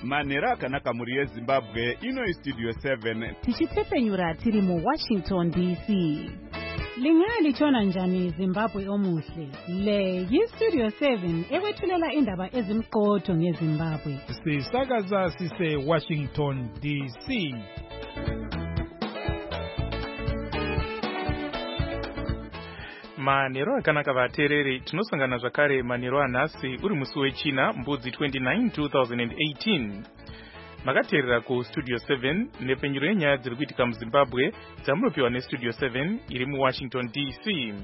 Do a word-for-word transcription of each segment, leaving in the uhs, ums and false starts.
Manero akanaka muri yeZimbabwe ino Studio seven. Tichitepfenyura tiri mu Washington D C. Lingali chona njani Zimbabwe omuhle. Le yi Studio seven ewethulela indaba ezimqotho ngeZimbabwe. Sisakaza sise Washington D C. Manero akanaka vatereri tinosangana zvakare manero anhasi uri musi wechina mbudzi twenty-nine two thousand eighteen. Makaterera ku Studio seven nepenyuro yenyaya dziri kuitika muZimbabwe dzamunopiwa neStudio seven iri muWashington D C.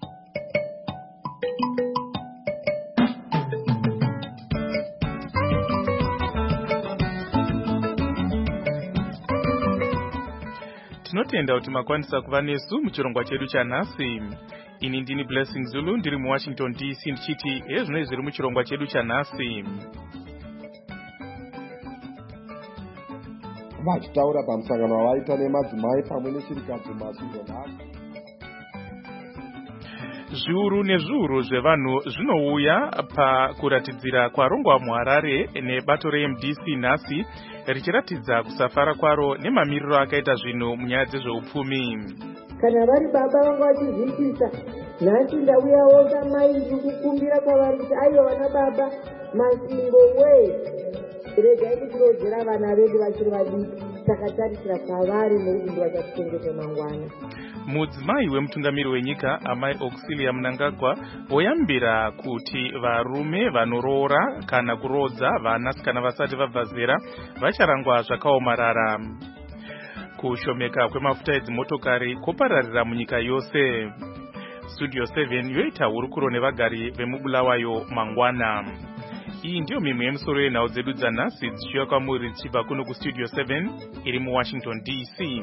Tinotenda kuti makwanisa kuva nesu muchirongwa chedu chanhasi. Ini ndini Blessing Zulu ndiri muWashington D C ndichiti ezvino zviri muchirongwa chedu chanhasi. Vachitaura pamusangano wavaita nemadzimai pamwe nechirikadzi maSweden. Zviuru nezviuru zvevanhu zvinouya pakuratidzira kwarongwa muHarare nebato reM D C nhasi richiratidza kusafara kwaro nemamiriro akaita zvinhu munyaya dzezveupfumi. Kana vari baba vanga vachizvipisa nhasi ndauyawo samai ndikukumbira kwavari kuti aiwa vana baba masingo we regai kutirodzera vana vedu vachiri vadiki takatarisira kwavari nokuti ndivachatichengete mangwana. Mudzimai wemutungamiri wenyika Amai Auxilia Mnangagwa oyambira kuti varume vanoroora kana kurodza vanasikana vasati vabva zera vacharangwa zvakaomarara. Kushomeka kwemafuta edzimotokari kopararira munyika yose. Studio seven yoita hurukuro nevagari vemubulawayo mangwana. Iyi ndiyo mimwe yemusoro yenhau dzedu dzanhasi dzichiuya kwamuri dzichibva kuno kuStudio seven iri muWashington D C.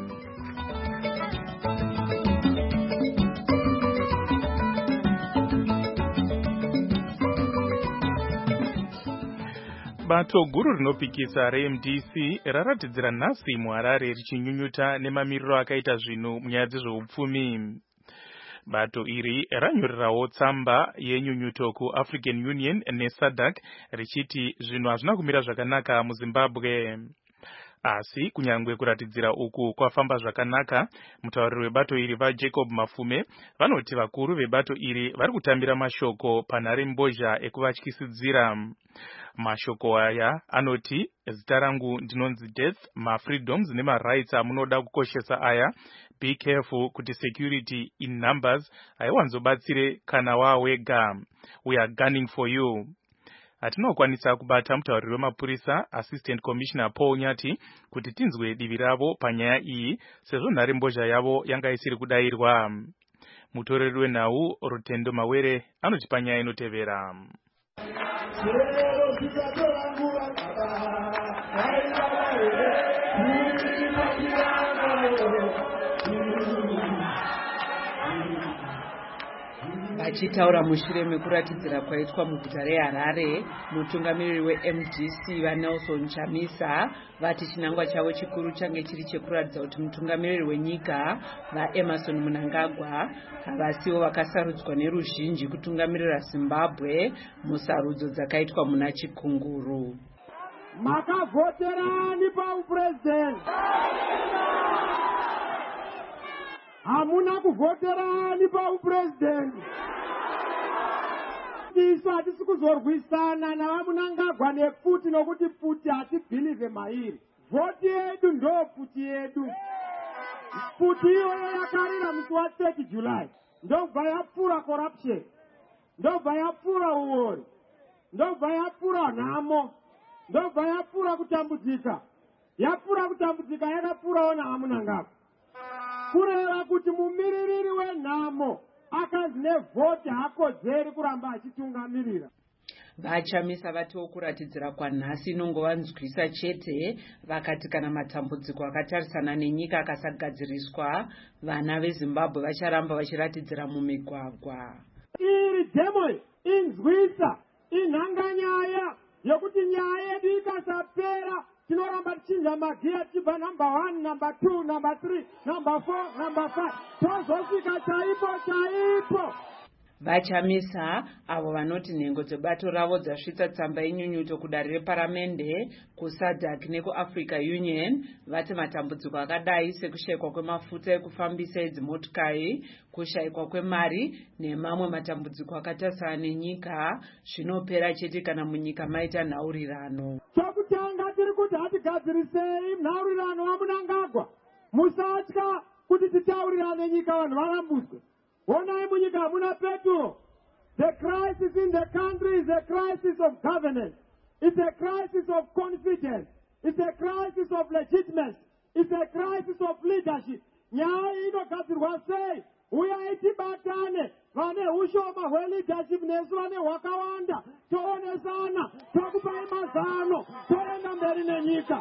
Bato guru rinopikisa reM D C raratidzira nhasi muHarare richinyunyuta nemamiriro akaita zvinhu munyaya dzezveupfumi. Bato iri ranyorerawo tsamba yenyunyuto kuAfrican Union neSADC richiti zvinhu hazvina kumira zvakanaka muZimbabwe. Asi kunyangwe kuratidzira uku kwafamba zvakanaka, mutauriri webato iri vaJacob Mafume vanoti vakuru vebato iri vari kutambira mashoko panhare mbozha ekuvatyisidzira. Mashoko aya anoti zita rangu ndinonzi Death, ma-freedoms nema-rights amunoda kukoshesa aya, be careful kuti security in numbers haiwanzobatsire kana wawega, we are gunning for you. Hatinokwanisa kubata mutauriri wemapurisa Assistant Commissioner Paul Nyati kuti tinzwe divi ravo panyaya iyi sezvo nhare mbozha yavo yanga isiri kudairwa. Mutoreri wenhau Rutendo Mawere anoti panyaya inotevera. Achitaura mushure mekuratidzira kwaitwa muguta reHarare, mutungamiriri weM D C vaNelson Chamisa vati chinangwa chavo chikuru change chiri chekuratidza kuti mutungamiriri wenyika vaEmmerson Mnangagwa havasiwo vakasarudzwa neruzhinji kutungamirira Zimbabwe musarudzo dzakaitwa muna Chikunguru. Makavoterani paupresident. Hamuna kuvoterani paupresident. Isu hatisi kuzorwisana navaMnangagwa nefuti nokuti futi hatibhilive mairi. Voti yedu ndo futi yedu. Futi iyoyo yakarira musi wathirty July. Ndobva yapfura corruption. Ndobva yapfura uori. Ndobva yapfura nhamo. Ndobva yapfura kutambudzika. Yapfura kutambudzika yakapfurawo navaMnangagwa. Kureva kuti mumiririri wenhamo akazi nevhoti hakodzeri kuramba achitungamirira. Vachamisa vatiwo kuratidzira kwanhasi inongovanzwisa chete vakati kana matambudziko akatarisana nenyika akasagadziriswa vana veZimbabwe vacharamba vachiratidzira mumigwagwa. Iri demo inzwisa inhanganyaya yokuti nyaya yedu ikasapera tinoramba tichinja magiya tichibva number one, number two, number three, number four, number five. Tozosvika chaipo chaipo. Vachamisa avo vanoti nhengo dzebato ravo dzasvitsa tsamba yenyunyuto kudare reparamende kusadhak nekuafrica union vati matambudziko akadai sekushayikwa kwemafuta ekufambisa edzimotokari, kushayikwa kwemari nemamwe matambudziko akatarisana nenyika zvinopera chete kana munyika maita nhaurirano. Chokutanga tiri kuti hatigadzirisei nhaurirano waMunangagwa. Musatya kuti titaurirane nyika vanhu varambuswe. Onai munyika hamuna peturo. The crisis in the country is a crisis of governance. It's a crisis of confidence. It's a crisis of legitimacy. It's a crisis of leadership. Nyaya inogadzirwa sei? Uyai tibatane. Vane ushoma hweleadership nesu vane hwakawanda. Toonesana. Tokupai mazano. Toenda mberi nenyika.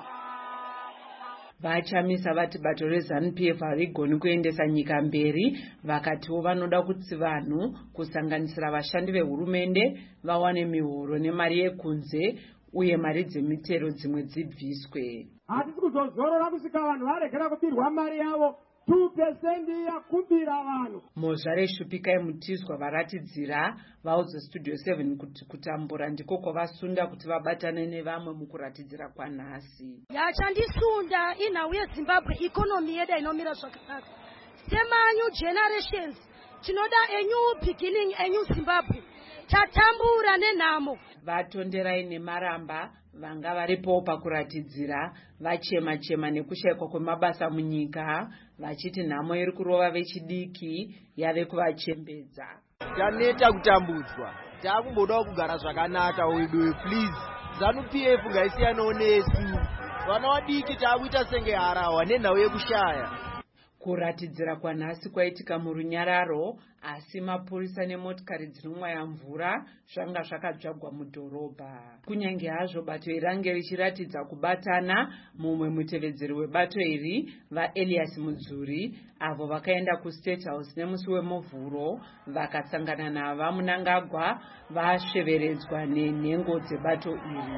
Vachamisa vati bato reZANU-P F harigoni kuendesa nyika mberi, vakatiwo vanoda kuti vanhu kusanganisira vashandi vehurumende vawane mihoro nemari yekunze uye mari dzemitero dzimwe dzibviswe. Hatisi kuzozorora kusvika vanhu varegera kupirwa mari yavo two percent yakumbira vanhu. Mozvare Shupikai Mutizwa varatidzira vaudza Studio seven kuti kutambura ndiko kwavasunda kuti vabatane nevamwe mukuratidzira kwanhasi. Yachandisunda inhau yeZimbabwe ikonomi yedu inomira zvakanaka. Sema new generations tinoda a new beginning, a new Zimbabwe. Tatambura nenhamo. Vatonderai nemaramba vanga varipo pakuratidzira vachema chema nekushayikwa kwemabasa munyika vachiti nhamo iri kurova vechidiki yave kuvachembedza. Taneta kutambudzwa. Takumboda kugara zvakanaka wedu please. ZANU-P F ngaisiyanawo nesu. Vana vadiki takuita senge harawa nenhau yekushaya. Kuratidzira kwanhasi kwaitika murunyararo asi mapurisa nemotokari dzinomwaya mvura zvanga zvakadzvagwa mudhorobha. Kunyange hazvo bato irange richiratidza kubatana, mumwe mutevedzeri webato iri vaElias Mudzuri avo vakaenda kuState House nemusi wemovhuro vakasangana navaMunangagwa vasveveredzwa nenhengo dzebato iri.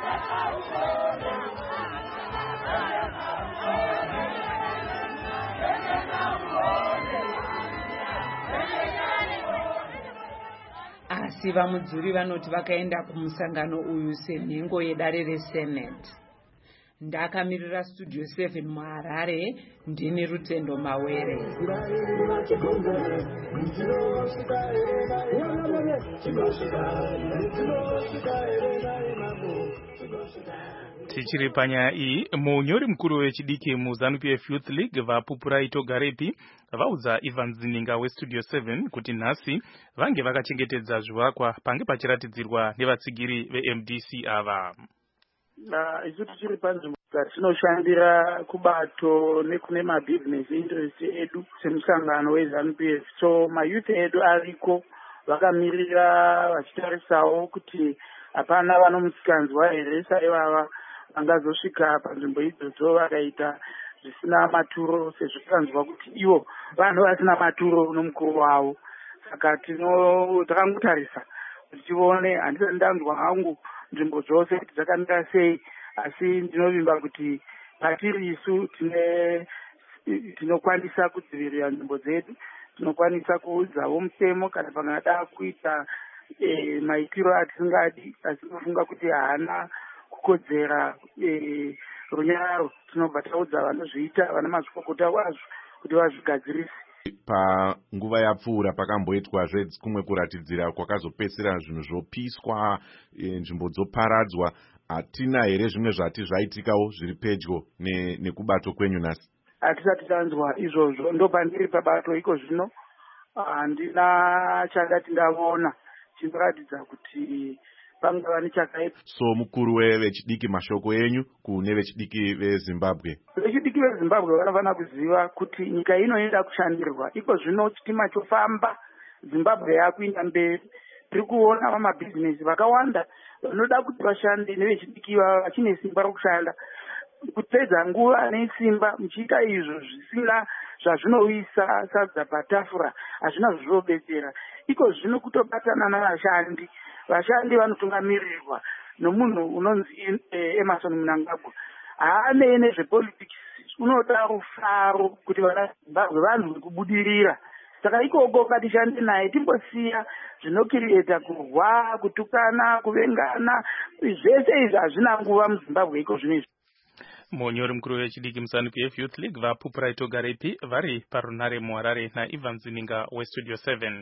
Asi vaMudzuri vanoti vakaenda kumusangano uyu senhengo yedare reSenate. Ndakamirira Studio seven muHarare, ndini Rutendo Mawere. Tichiri panyaya iyi, munyori mukuru wechidiki muZANU-P F Youth League vaPupura Ito Garepi vaudza Ivan Zininga weStudio seven kuti nhasi vange vakachengetedza zvivakwa pange pachiratidzirwa nevatsigiri veM D C ava. Isu tichiri panzvimbo tinoshandira kubato nekune mabhizinesi interest edu semusangano weZANU-P F. So mayouth edu ariko vakamirira vachitarisawo kuti hapana vanomusikanzwa here saivava vangazosvika panzvimbo idzodzo vakaita zvisina maturo sezvo tikanzwa kuti ivo vanhu vasina maturo nomukuru wavo. Saka takangotarisa kuti tione, handisati ndanzwa hangu nzvimbo dzose kuti dzakamira sei, asi ndinovimba kuti patiri isu tine tinokwanisa kudzivirira nzvimbo dzedu, tinokwanisa kuudzawo mutemo kana pangada kuita E, maitiro atisingadi asi kufunga kuti haana kukodzera e, runyararo, tinobva taudza vanozviita vana mazvikokota wazvo kuti vazvigadzirise. Panguva yapfuura pakamboitwa zvekumwe kuratidzira kwakazopedzera zvinhu zvopiswa, e, nzvimbo dzoparadzwa. Hatina here zvimwe zvati zvaitikawo zviri pedyo ne, nekubato kwenyu nhasi? Hatisati tanzwa izvozvo, ndopandiri pabato iko zvino handina chakati ndavona chinoratidza kuti pangava nechakaipa. So mukuru wevechidiki, mashoko enyu kune vechidiki veZimbabwe? Vechidiki veZimbabwe vanofanira kuziva kuti nyika inoenda kushandirwa. Iko zvino chitima chofamba, Zimbabwe yakuenda mberi. Tiri kuona vamabhizinesi vakawanda vanoda kuti vashande nevechidiki vava vachine simba rokushanda. Kupedza nguva nesimba muchiita izvo zvisina zvazvinoisa sadza patafura, hazvina zvinobetsera. Iko zvino kutobatana navashandi. Vashandi vanotungamirirwa nomunhu unonzi Emerson Mnangagwa. Haanei nezvepolitics, unoda rufaro kuti vana Zimbabwe vanhu vekubudirira. saka ikoko ngatishande naye timbosiya zvinokirieta kurwa, kutukana, kuvengana. Zvese izvi hazvina nguva muZimbabwe iko zvino izvi. Munyori mukuru wechidiki muZANU P F Youth League vaPupurai Togarepi vari parunare muHarare naIvan Zininga weStudio seven.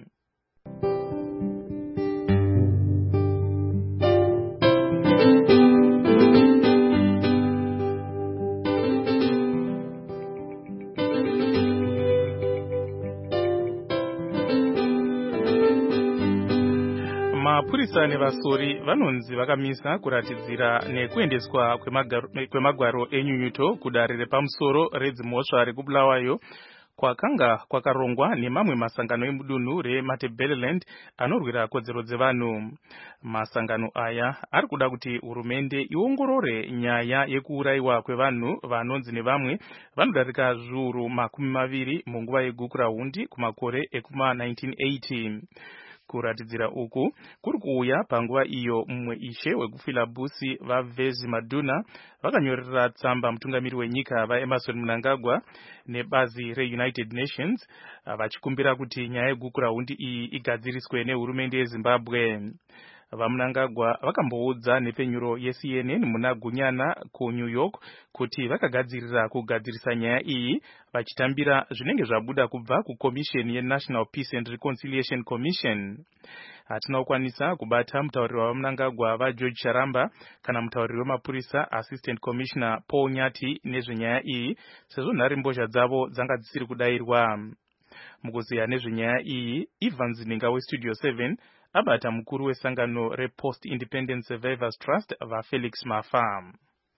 Mapurisa nevasori vanonzi vakamisa kuratidzira nekuendeswa kwemagwaro enyunyuto kudare repamusoro redzimhosva rekubulawayo kwakanga kwakarongwa nemamwe masangano emudunhu reMatabeleland anorwira kodzero dzevanhu. Masangano aya ari kuda kuti hurumende iongorore nyaya yekuurayiwa kwevanhu vanonzi nevamwe vanodarika zviuru makumi maviri munguva yegukurahundi kumakore ekuma nineteen eighty. Kuratidzira uku kuri kuuya panguva iyo mumwe ishe wekufilabusi vaVezi Maduna vakanyorera tsamba mutungamiri wenyika vaEmerson Mnangagwa nebazi reUnited Nations vachikumbira kuti nyaya yegukurahundi iyi igadziriswe nehurumende yeZimbabwe. VaMnangagwa vakamboudza nepenyuro yeC N N muna Gunyana kuNew York kuti vakagadzirira kugadzirisa nyaya iyi vachitambira zvinenge zvabuda kubva kuCommission yeNational Peace and Reconciliation Commission. Hatina kukwanisa kubata mutauriri wavaMnangagwa vaGeorge Charamba kana mutauriri wemapurisa Assistant Commissioner Paul Nyati nezvenyaya iyi sezvo nharimbozha dzavo dzanga dzisiri kudairwa. Mukuziya nezvenyaya iyi, Ivan Zininga weStudio seven abata mukuru wesangano rePost Independent Survivors Trust vaFelix Mafa.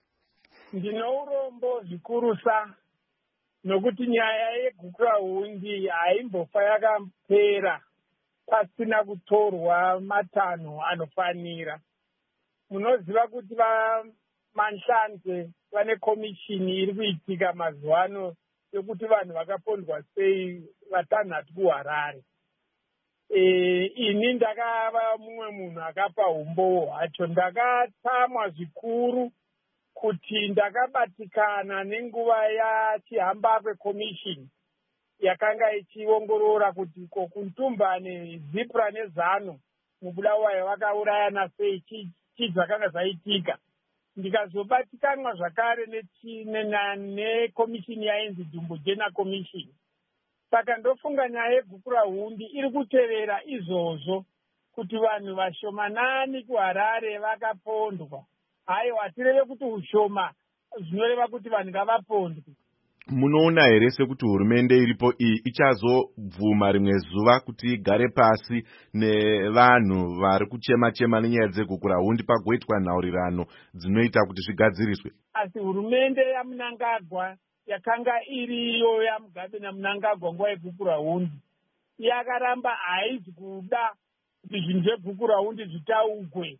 Ndino urombo zvikurusa nokuti nyaya yegukurahundi haimbofa yakapera pasina kutorwa matanho anofanira. Munoziva kuti vaManhlanze vane komishini iri kuitika mazuwano yokuti vanhu vakapondwa sei vatanhatu kuHarare. E, ini ndakava mumwe munhu akapa umbo hwacho. Ndakatsamwa zvikuru kuti ndakabatikana nenguva yachihamba kwekomishini yakanga ichiongorora kuti kokuntumbane Zipra neZanu mubulawayo vakaurayana sei, chii zvakanga zvaitika. Ndikazobatikanwa zvakare nekomishini yainzi Dumbo Jena Commission. Saka ndofunga nyaya yegukurahundi iri kutevera izvozvo kuti vanhu vashomanani kuHarare vakapondwa. Haiwa, tireve kuti ushoma zvinoreva kuti vanhu ngavapondwe. Munoona here sekuti hurumende iripo iyi ichazobvuma rimwe zuva kuti igare pasi nevanhu vari kuchema chema nenyaya dzegukurahundi pagoitwa nhaurirano dzinoita kuti zvigadziriswe? Asi hurumende yaMnangagwa yakanga iriyo yaMugabe naMnangagwa nguva yegukurahundi yakaramba haizi kuda kuti zvinhu zvegukurahundi zvitaugwe.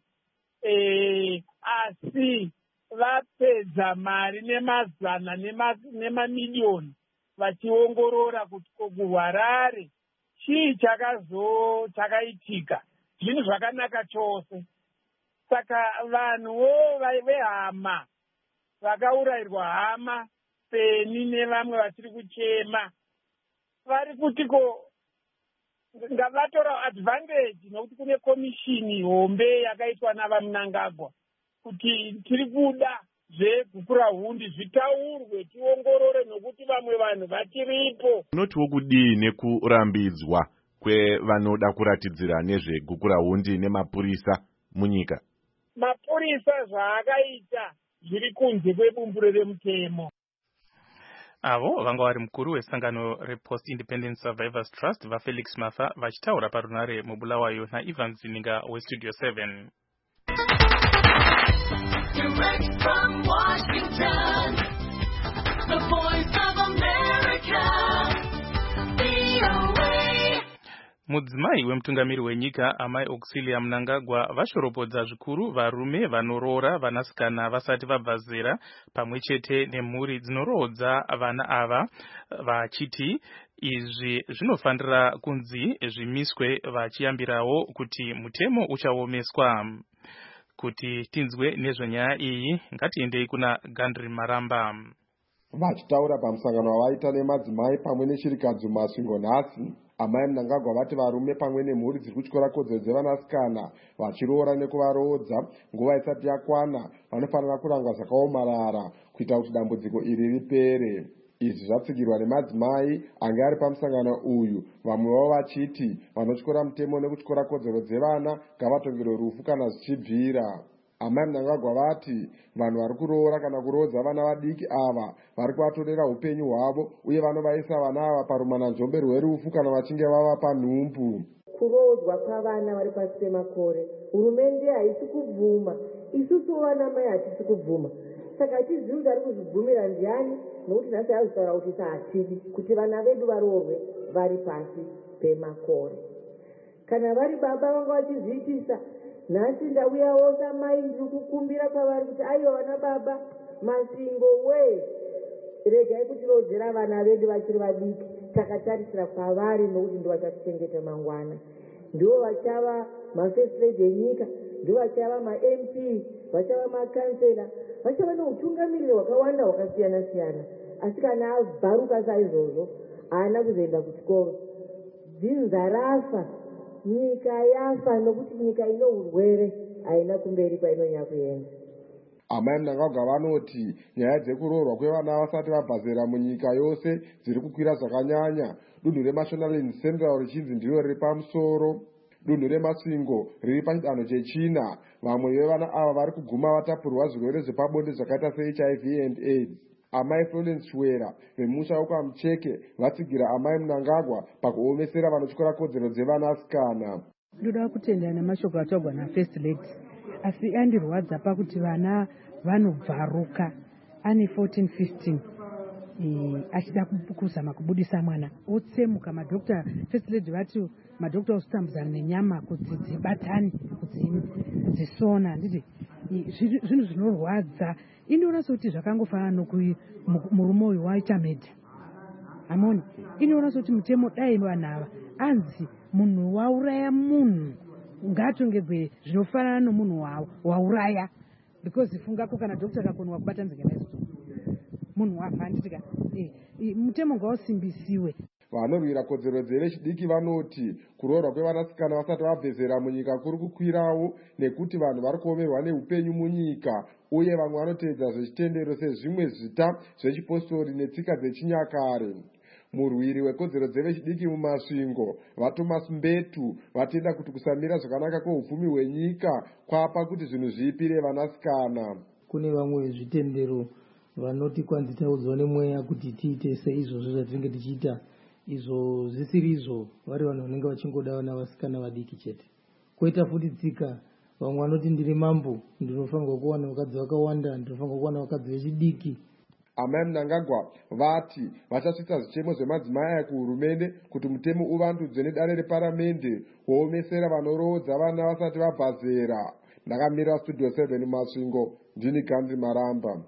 E, asi vapedza mari nemazana nemamiliyoni vachiongorora kuti kuHarare chii chakazo chakaitika. Zvinhu zvakanaka chose. Saka vanhuwo vehama vakaurayirwa hama peni nevamwe vachiri kuchema vari kuti ko ngavatora advantage nokuti kune komishini hombe yakaitwa navaMnangagwa kuti tiri kuda zvegukurahundi zvitaurwe tiongorore nokuti vamwe vanhu vachiripo. Unotiwo kudii nekurambidzwa kwevanoda kuratidzira nezvegukurahundi nemapurisa munyika? Mapurisa zvaakaita zviri kunze kwebumburo remutemo. Avo vanga vari mukuru wesangano rePost Independent Survivors Trust vaFelix Mafa vachitaura parunare mubulawayo naIvan Zininga weStudio seven. Direct from Washington, the voice of America, V O A. Mudzimai wemutungamiri wenyika Amai Auxilia Mnangagwa vashoropodza zvikuru varume vanoroora vanasikana vasati vabva zera pamwe chete nemhuri dzinoroodza vana ava vachiti izvi zvinofanira kunzi zvimiswe vachiyambirawo kuti mutemo uchaomeswa. Kuti tinzwe nezvenyaya iyi ngatiendei kuna Gandri Maramba. Vachitaura pamusangano wavaita nemadzimai pamwe neshirikadzi masvingo nhasi, Amai Mnangagwa vati varume pamwe nemhuri dziri kutyora kodzero dzevanasikana vachiroora nekuvarodza nguva isati yakwana vanofanira kurangwa zvakaomarara kuita kuti dambudziko iri ripere. Izvi zvatsigirwa nemadzimai anga ari pamusangano uyu, vamwe vavo vachiti vanotyora mutemo nekutyora kodzero dzevana ngavatongerwe rufu kana zvichibvira. Amai Mnangagwa vati vanhu vari kuroora kana kurodza vana vadiki ava vari kuvatorera upenyu hwavo uye vanovaisa vana ava parumananzombe rwerufu kana vachinge vava panhumbu. Kurodzwa kwavana vari pasi pemakore hurumende haisi kubvuma, isusu vana mai hatisi kubvuma. Saka tizivi kuti ari kuzvibvumira ndiani, nokuti nhasi azvitaura kuti saatidi kuti vana vedu varoorwe vari pasi pemakore. Kana vari baba vanga vachizviitisa, nhasi ndauyawo samai ndiri kukumbira kwavari kuti aiwa vana baba masingo we regai kutirodzera vana vedu vachiri vadiki, takatarisira kwavari nokuti ndo vachatichengeta mangwana. Ndivo vachava mafirst lady enyika, ndivo vachava ma-M P, vachava makansela, vachava neutungamiriri hwakawanda hwakasiyana siyana. Asi kana abvaruka saizvozvo haana kuzoenda kuchikoro, dzinza rafa, nyika yafa, nokuti nyika ino urwere haina kumberi kwainonyanya kuenda. Amai Mnangagwa vanoti nyaya dzekuroorwa kwevana vasati vabvazera munyika yose dziri kukwira zvakanyanya. Dunhu reMashonaland Central richinzi ndiro riri pamusoro, dunhu reMasvingo riri pachidanho chechina. Vamwe vevana ava vari kuguma vatapurwa zvirwere zvepabonde zvakaita se-H I V and AIDS. Amai Florence Shwera vemusha wekwaMucheke vatsigira amai Mnangagwa pakuomesera vanotyora kodzero dzevanasikana. Ndoda kutenda namashoko ataurwa naFirst Lady, asi andirwadza pakuti vana vanobvaruka ane fourteen fifteen e, achida kuzama kubudisa mwana otsemuka. Madokta First Lady vati madokta ozitambudzana nenyama kuti dzibatani kuti dzisona. Nditi zvinhu zvinorwadza. Inoona sekuti zvakangofanana nomurume uyu waita medha. Amoni inoona sekuti mutemo dai vanhu ava anzi munhu wauraya munhu ngatongegwe zvinofanana nomunhu wauraya, because fungako kana dokta akakonwa kubata nzika naizvo munhu wafa. Nditika mutemo ngausimbisiwe. Vanorwira kodzero dzevechidiki vanoti kuroorwa kwevanasikana vasati vabvezera munyika kuri kukwirawo nekuti vanhu vari kuomerwa neupenyu munyika, uye vamwe vanoteedza zvechitendero sezvimwe zvita zvechipostori netsika dzechinyakare. Murwiri wekodzero dzevechidiki mumasvingo vaThomas Mbetu vatenda kuti kusamira zvakanaka kweupfumi hwenyika kwapa kuti zvinhu zvipire vanasikana. Kune vamwe zvitendero vanoti kwanzi taudzwa nemweya kuti tiite seizvozvo zvatinenge tichiita, izvo zvisiri izvo, vari vanhu vanenge vachingoda vana vasikana vadiki chete. Koita futi tsika, vamwe vanoti ndiri mambo ndinofanirwa kuwana vakadzi vakawanda, ndinofanirwa kuwana vakadzi vechidiki. Amai Mnangagwa vati vachasvitsa zvichemo zvemadzimai aya kuhurumende kuti mutemo uvandudzwe nedare reparamende woomesera vanoroodza vana vasati vabva zera. Ndakamira Studio seven Masvingo, ndini Gandhi Maramba.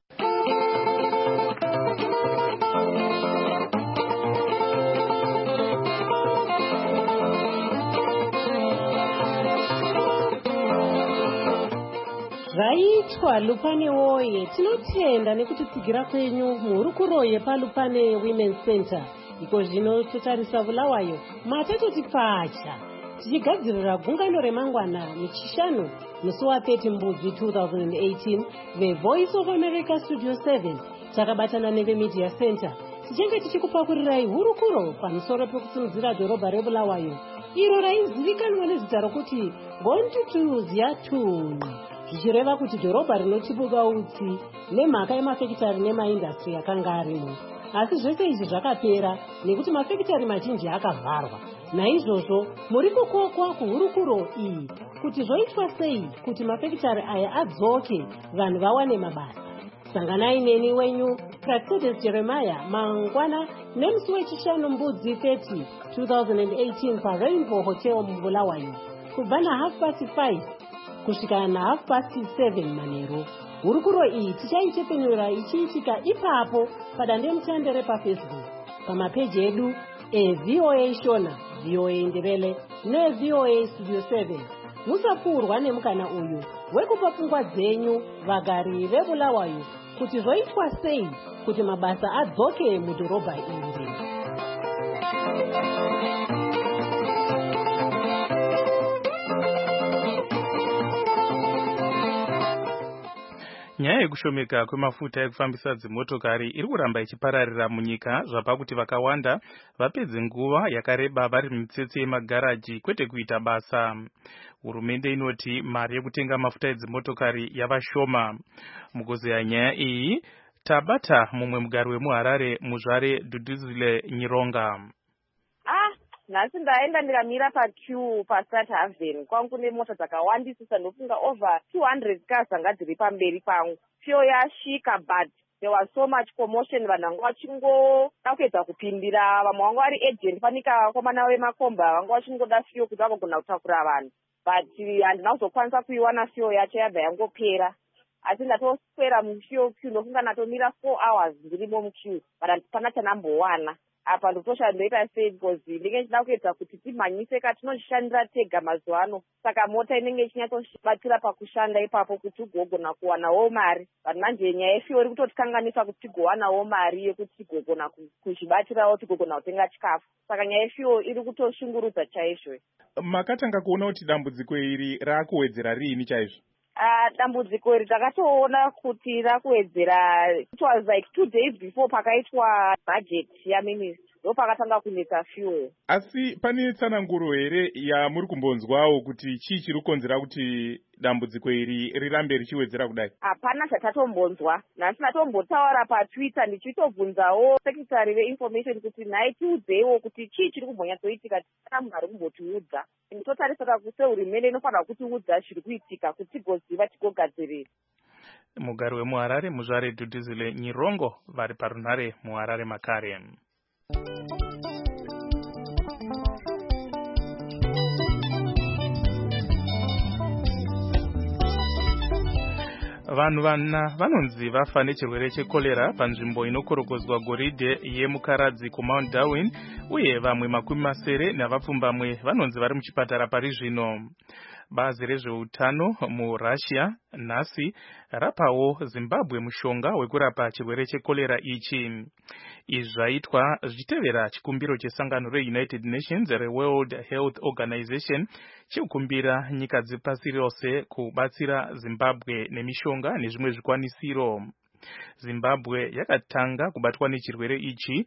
Zvaitwa Lupane woye, tinotenda nekutitsigira kwenyu muhurukuro yepaLupane Women's Center. Iko zvino totarisa Bulawayo matatoti pacha tichigadzirira gungano remangwana muchishanu musi wa30 Mbudzi twenty eighteen. The Voice of America Studio seven takabatana neveMedia Center tichange tichikupakurirai hurukuro pamusoro pekusimudzira dhorobha reBulawayo iro raizivikanwa nezita rokuti Ngontutuzi yaThunhu, zvichireva kuti dhorobha rinotibuka utsi nemhaka yemafekitari nemaindastri yakanga arimo. Asi zvese izvi zvakapera nekuti mafekitari mazhinji akavharwa. Naizvozvo muri kukokwa kuhurukuro iyi kuti zvoitwa sei kuti mafekitari aya adzoke vanhu vawane mabasa. Sanganai neni wenyu Praxedes Jeremiah mangwana nemusi wechishanu Mbudzi thirty twenty eighteen paRainbow Hotel muBulawayo kubva na half past five kusvika na half past seven manheru. Hurukuro iyi tichaitepenura ichiitika ipapo padandemutande repaFacebook, pamapeji edu eV O A Shona, V O A Ndebele neV O A Studio seven. Musapfuurwa nemukana uyu wekupa pfungwa dzenyu vagari veBulawayo kuti zvoitwa sei kuti mabasa adzoke mudhorobha iri. Nyaya yekushomeka kwemafuta ekufambisa dzimotokari iri kuramba ichipararira munyika zvapa kuti vakawanda vapedze nguva yakareba vari mumitsetse yemagaraji kwete kuita basa. Hurumende inoti mari yekutenga mafuta edzimotokari yavashoma. Mukuzeya nyaya iyi tabata mumwe mugari wemuHarare Muzvare Duduzile Nyironga. Nhasi ndaenda ndikamira paqueue paStart Haven kwangu kune mota dzakawandisisa ndofunga over two hundred cars dzanga dziri pamberi pangu. Fuel yasvika but there was so much commotion, vanhu vanga vachingoda kuedza kupindira, vamwe vanga vari agent panika vakomana vemakomba vanga vachingoda fuel kuti vagogona kutakura vanhu, but handina kuzokwanisa kuiwana fuel yacho yabva yangopera. Asi ndatoswera mufuel queue ndofunga ndatomira four hours ndirimo muqueue but hapana chanambowana. Apa ndotosha ndoita sei because ndinenge ndichida kuedza kuti timhanyise katinoshandira tega mazuva ano, saka mota inenge ichinyatsobatsira pakushanda ipapo kuti ugogona kuwanawo mari. Vanhu manje nyaya yefuel iri kutotikanganisa kuti tigowanawo mari yekuti tigogona kuzvibatirawo tigogona kutenga chikafu, saka nyaya yefuel iri kutoshungurudza chaizvo. Makatanga kuona kuti dambudziko iri raakuwedzera riini chaizvo? Uh, dambudziko iri takatoona kuti rakuwedzera, it was like two days before pakaitwa budget yaministry ndo pakatanga kunetsa fuel. Asi pane tsananguro here yamuri kumbonzwawo kuti chii chiri kukonzera kuti dambudziko iri rirambe richiwedzera kudai? Hapana chatatombonzwa. Nhasi ndatombotaura paTwitter ndichitobvunzawo secretary veinformation kuti nhai tiudzeiwo kuti chii chiri kumbonyatsoitika, tisina munhu ari kumbotiudza. Totarisaka sehurumende inofanira kutiudza zviri kuitika kuti tigoziva tigogadzirira. Mugari wemuHarare Muzvare Duduzile Nyirongo vari parunhare muHarare makare. Vanhu vana vanonzi vafa nechirwere chekolera panzvimbo inokorokodzwa goridhe yemukaradzi kuMount Darwin, uye vamwe makumi masere navapfumbamwe vanonzi vari muchipatara pari zvino. Bazi rezveutano muRussia nhasi rapawo Zimbabwe mushonga wekurapa chirwere chekolera ichi. Izvi zvaitwa zvichitevera chikumbiro chesangano reUnited Nations reWorld Health Organization chekukumbira nyika dzepasi rose kubatsira Zimbabwe nemishonga nezvimwe zvikwanisiro. Zimbabwe yakatanga kubatwa nechirwere ichi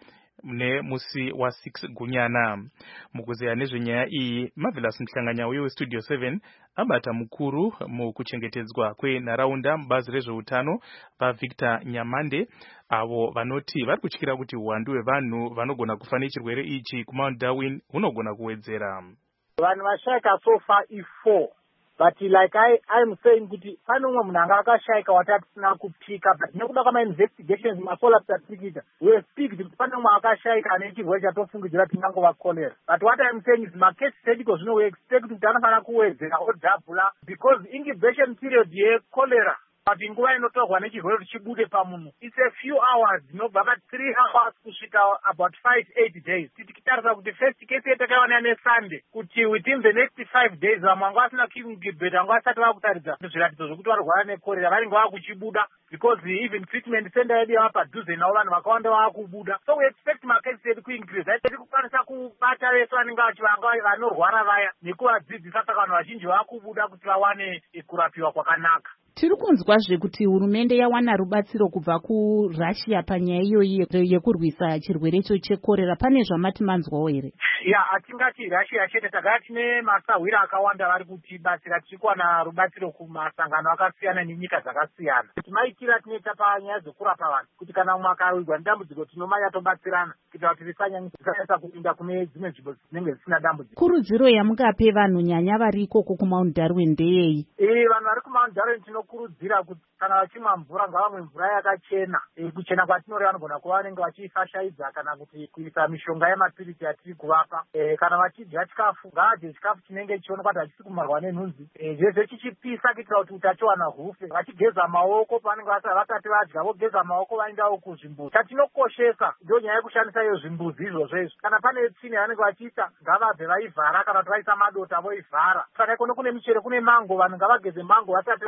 nemusi wa six Gunyana. Mukuzeya nezvenyaya iyi, Marvelous Mhlanganya weStudio seven abata mukuru mukuchengetedzwa kwenharaunda mubazi rezveutano paVictor Nyamande, avo vanoti vari kutyira kuti uwandu hwevanhu vanogona kufa nechirwere ichi kuMount Darwin hunogona kuwedzera. Vanhu vashayika so far i-four. But like I, I'm saying kuti pane umwe munhu anga akashayika watatisina kupika, but nekuda kwama-investigations masola tatikita we have picked kuti pane umwe akashayika ane chirwere chatofungidzira kuti ingangova cholera. But what I'm saying is makesi sediko zvino we expect kuti anofanira kuwedzera odhabhula because incubation period yecholera but nguva inotorwa nechirwere kuti chibude pamunhu it's a few hours, dzinobva pa three hours kusvika about five eight days. Tikitarisa kuti first case yatakaona neSunday kuti within the next five days vamwe vanga vasina kuincubate vanga vasati vakutaridza zviratidzo zvokuti varwara nekorera varinge vakuchibuda because even treatment center yedu yava padhuze navo vanhu vakawanda vakubuda. So we expect makesi edu kuincrease. Haitiri kukwanisa kubata vese vanenge vachivanga vanorwara vaya nekuvadzidzisa, saka vanhu vazhinji vakubuda kuti vawane kurapiwa kwakanaka. Tiri kunzwazve kuti hurumende yawana rubatsiro kubva kuRussia panyaya iyoyi yekurwisa chirwere icho chekorera. Pane zvamati manzwawo here? Ya, hatingati Russia chete, tagara tine masahwira akawanda vari kutibatsira. Tiri kuwana rubatsiro kumasangano akasiyana nenyika dzakasiyana. Timaitira tinoita panyaya dzekurapa vanhu kuti kana mumwe akawirwa nedambudziko tinomanya tobatsirana kuita kuti risanyanyisa kupinda kune dzimwe nzvimbo dzinenge dzisina dambudziko. Kurudziro yamungape vanhu nyanya vari ikoko kuMount Darwin ndeyei? Eh, vanhu vari kuMount Darwin tinokurudzira kuti kana vachimwa mvura ngavamwe mvura yakachena. E, kuchena kwatinoreva vanogona kuva vanenge vachifashaidza kana kuti kuisa mishonga yemapirisi yatiri kuvapa. E, kana vachidya chikafu ngavadye chikafu chinenge chionekwa kuti hachisi kumarwa nenhunzi, e, zvese chichipisa kuitira kuti utachiwana hufe. Vachigeza maoko pavanenge vasati vadya vogeza maoko vaendawo kuzvimbuzi. Chatinokoshesa ndio nyaya yekushandisa iyo zvimbuzi izvozvo izvo. Kana pane tsvina yavanenge vachiita ngavabve vaivhara, kana kuti vaisa madota voivhara. Saka ikono kune michero, kune mango, vanhu ngavageze mango vasati vadya.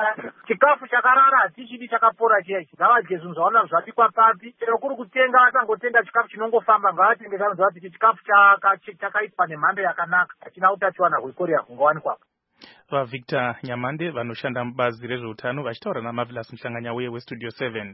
chikafu chakarara hatichidi chakapora chiya ichi ngavadye zvinhu zvaona zvabikwa papi chero kuri kutenga vasangotenga chikafu chinongofamba ngavatenge kanoziva kuti chikafu chakaitwa nemhando yakanaka hachina utachiwana hwekorera kungawanikwapo. vaVictor Nyamande vanoshanda mubazi rezveutano vachitaura naMarvelous Muhlanganya uye westudio seven.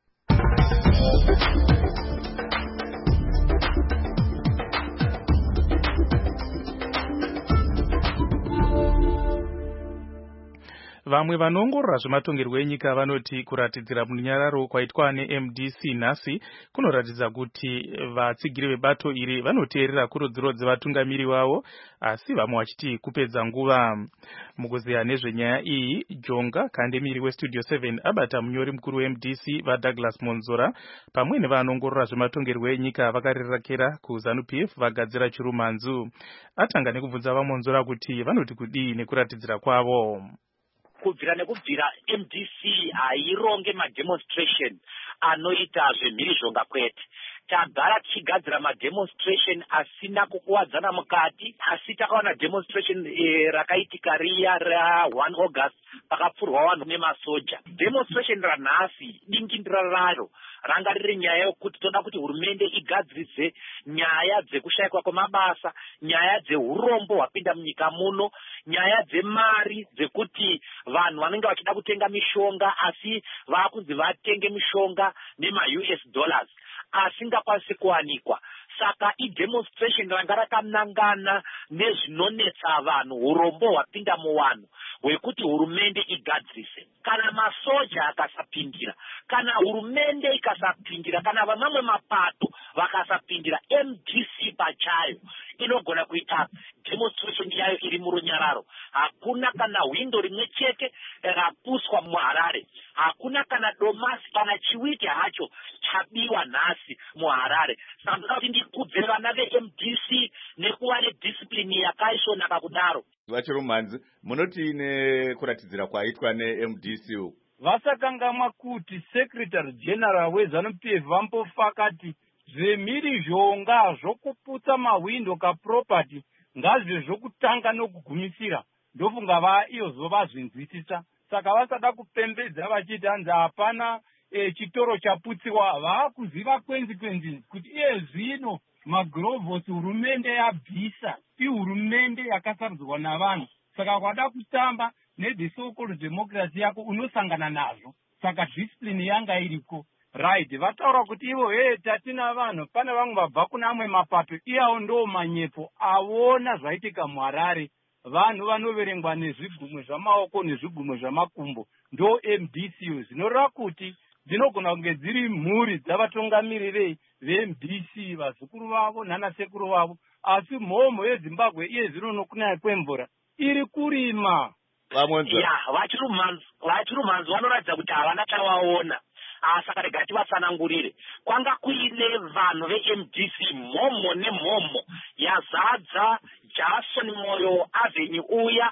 Vamwe vanoongorora zvematongerwo enyika vanoti kuratidzira munyararo kwaitwa neM D C nhasi kunoratidza kuti vatsigiri vebato iri vanoteerera kurudziro dzevatungamiri vavo, asi vamwe vachiti kupedza nguva. Mukuziya nezvenyaya iyi, Jonga Kandemiri westudio seven abata munyori mukuru weM D C vaDouglas Monzora pamwe nevanoongorora zvematongerwo enyika vakarerekera kuZANU P F vagadzira chirumanzu. Atanga nekubvunza vaMonzora kuti vanoti kudii nekuratidzira kwavo. Kubvira nekubvira M D C haironge mademonstration anoita zvemhirizhonga kwete. Tagara tichigadzira mademonstration asina kukuwadzana mukati, asi takaona demonstration e, rakaitika riya ra-one August pakapfurwa vanhu nemasoja. Demonstration ranhasi dingindira raro ranga riri nyaya yokuti toda kuti hurumende igadziridze nyaya dzekushayikwa kwemabasa, nyaya dzeurombo hwapinda munyika muno, nyaya dzemari dzekuti vanhu vanenge vachida kutenga mishonga asi vakunzi vatenge mishonga nema-U S dollars asingakwanisi kuwanikwa. Saka i-demonstration ranga rakanangana nezvinonetsa vanhu, urombo hwapinda muvanhu hwekuti hurumende igadzirise. Kana masoja akasapindira, kana hurumende ikasapindira, kana vamwe mapato vakasapindira, M D C pachayo inogona kuita demonstration yayo iri murunyararo. Hakuna kana windo rimwe chete rapuswa muHarare, hakuna kana domasi kana chiwike hacho chabiwa nhasi muHarare. Saka ndoda kuti ndikudze vana veM D C nekuva nediscipline yakaisvonaka kudaro. Vachirumanzi, munoti nekuratidzira kwaitwa neM D C uku vasakangamwa kuti secretary general weZANU P F vampofakati zvemhirizhonga zvokuputsa mawindo kaproperty ngazve zvokutanga nokugumisira ndofunga va iyo zovazvinzwisisa. Saka vasada kupembedza vachiti hanzi hapana e, chitoro chaputsiwa, vaakuziva kwenzi kwenzi kuti iye zvino magrovhosi hurumende yabvisa ihurumende yakasarudzwa navanhu. Saka kwada kutamba ne so-called democracy yako unosangana nazvo. Saka discipline yanga iriko. Right, vataura kuti ivo he tatina vanhu, pane vamwe vabva kuna amwe mapato iyawo ndo manyepo awona zvaitika muHarare. Vanhu vanoverengwa nezvigumwe zvamaoko nezvigumwe zvamakumbo ndo M D C zvinoreva kuti dzinogona kunge dziri mhuri dzavatungamiriri veM D C, vazukuru vavo nanasekuru vavo, asi mhomho yeZimbabwe iye zvino nokunaya kwemvura iri kurima. Ya, vachirumanzi vanoratidza kuti havana chavaona. Saka rega tivatsanangurire. Kwanga kuine vanhu veM D C mhomho nemhomho yazadza Jason Moyo Avenue uya,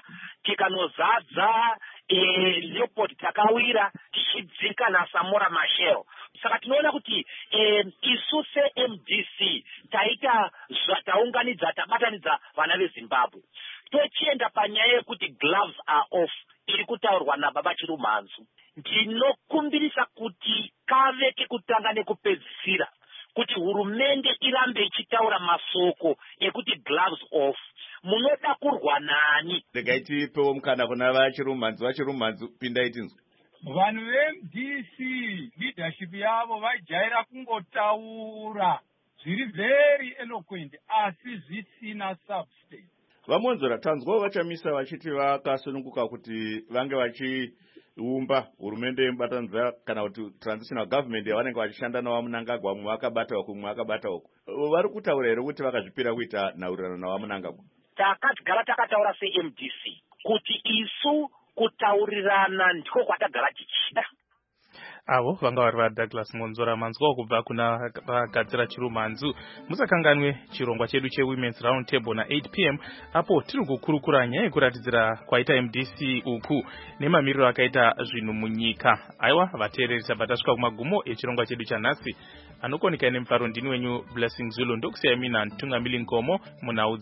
tikanozadza e, Leopold Takawira tichidzika naSamora Machel. Saka tinoona kuti e, isu seM D C taita zvataunganidza tabatanidza vana veZimbabwe. Tochienda panyaya yekuti gloves are off iri kutaurwa naBaba Chirumanzu. Ndinokumbirisa kuti kave kekutanga nekupedzisira kuti hurumende irambe ichitaura masoko ekuti gloves off. Munoda kurwa nani? Regai tipewo mukana kuna vaChirumanzu. vaChirumanzu pindai tinzwe. Vanhu veM D C leadership yavo vajaira kungotaura zviri very eloquent asi zvisina substance. Vamonzora, tanzwawo vachamisa vachiti vakasununguka kuti vange vachiumba hurumende yemubatanidza kana kuti transitional government yavanenge vachishanda navaMunangagwa, mumwe vakabata uku mumwe vakabata uku. Vari kutaura here kuti vakazvipira kuita nhaurirano navaMunangagwa? Takagara takataura seM D C kuti isu kutaurirana ndiko kwatagara tichida. Avo vanga vari vaDouglas Monzora, manzwawo kubva kuna vagadzira chirumanzu. Musakanganwe chirongwa chedu cheWomen's Round Table na eight p m apo tiri kukurukura nyaya yekuratidzira kwaita M D C uku nemamiriro akaita zvinhu munyika. Aiwa vateereri, tabva tasvika kumagumo echirongwa chedu chanhasi. Anokonika nemufaro ndini wenyu Blessing Zulu, ndokusiyai mina Ntungamili Nkomo munhau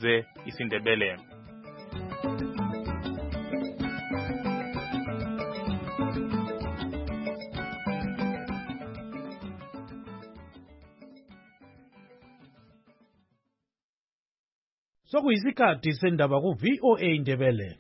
dzeIsiNdebele. sokuyisikhathi sendaba ku-V O A Ndebele.